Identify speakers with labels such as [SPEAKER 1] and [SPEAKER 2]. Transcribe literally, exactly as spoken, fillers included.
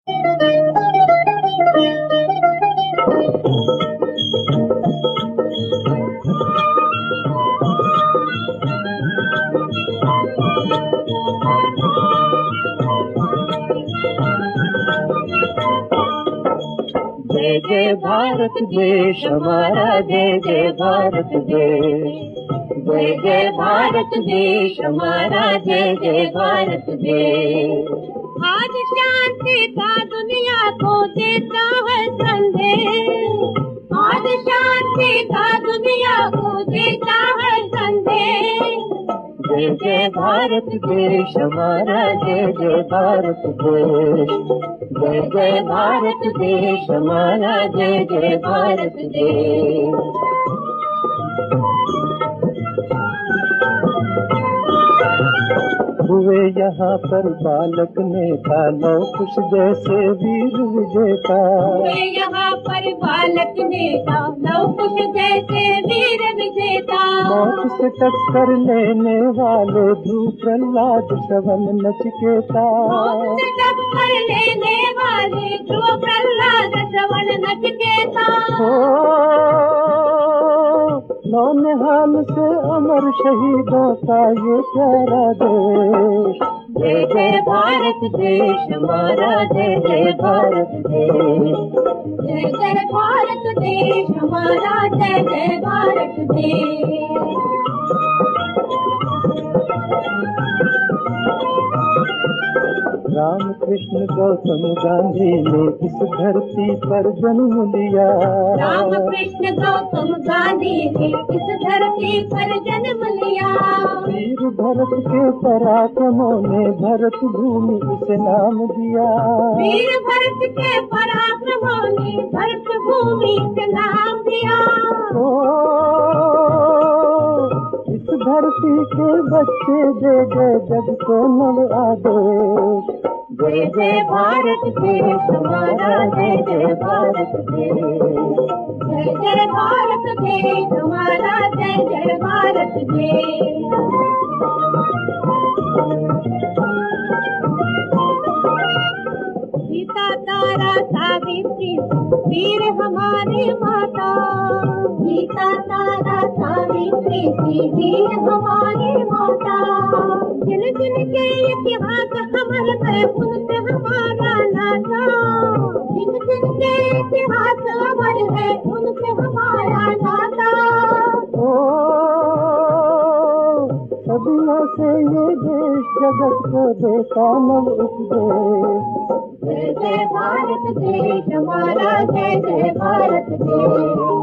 [SPEAKER 1] जय जय भारत देश हमारा, जय जय भारत देश, जय जय भारत देश हमारा, जय जय भारत देश।
[SPEAKER 2] आज शांति का दुनिया को देता है संदेश, आज शांति का दुनिया को देता है संदेश।
[SPEAKER 1] जय जय भारत देश हमारा, जय जय भारत देश, जय जय भारत देश हमारा, जय जय भारत देश। हुए यहाँ पर बालक नेता, लौ कुश जैसे वीर विजेता।
[SPEAKER 2] हुए यहाँ पर बालक नेता, लौ कुश जैसे वीर विजेता।
[SPEAKER 1] मौत से टक्कर लेने वाले ध्रुव प्रहलाद श्रवण नचिकेता।
[SPEAKER 2] मौत से टक्कर लेने वाले ध्रुव प्रहलाद श्रवण नचिकेता।
[SPEAKER 1] नौनिहाल से अमर शहीदों का ये प्यारा देश। जय जय भारत देश हमारा, जय जय भारत देश,
[SPEAKER 2] जय जय भारत देश हमारा, जय जय भारत देश।
[SPEAKER 1] राम कृष्ण गौतम गांधी ने इस धरती पर जन्म लिया।
[SPEAKER 2] राम कृष्ण गौतम गांधी ने इस धरती पर जन्म लिया।
[SPEAKER 1] वीर भरत के पराक्रमों ने भरत भूमि इसे नाम दिया।
[SPEAKER 2] वीर भरत के पराक्रमों ने भरत भूमि इसे नाम दिया।
[SPEAKER 1] ओ, इस धरती के बच्चे दे दे जग को नव आदेश। जय जय भारत देश हमारा, जय जय भारत देश,
[SPEAKER 2] जय जय भारत देश हमारा, जय जय भारत देश। सीता तारा सावित्री वीर हमारी माता, सीता तारा सावित्री वीर हमारी माता। जिन जिन के इतिहास अमर है उनसे हमारा नाता, जिन जिन के इतिहास अमर है उनसे हमारा नाता।
[SPEAKER 1] ओ, सदियों से ये देश जगत को देता नव उपदेश।
[SPEAKER 2] जय जय भारत देश हमारा, जय जय भारत देश।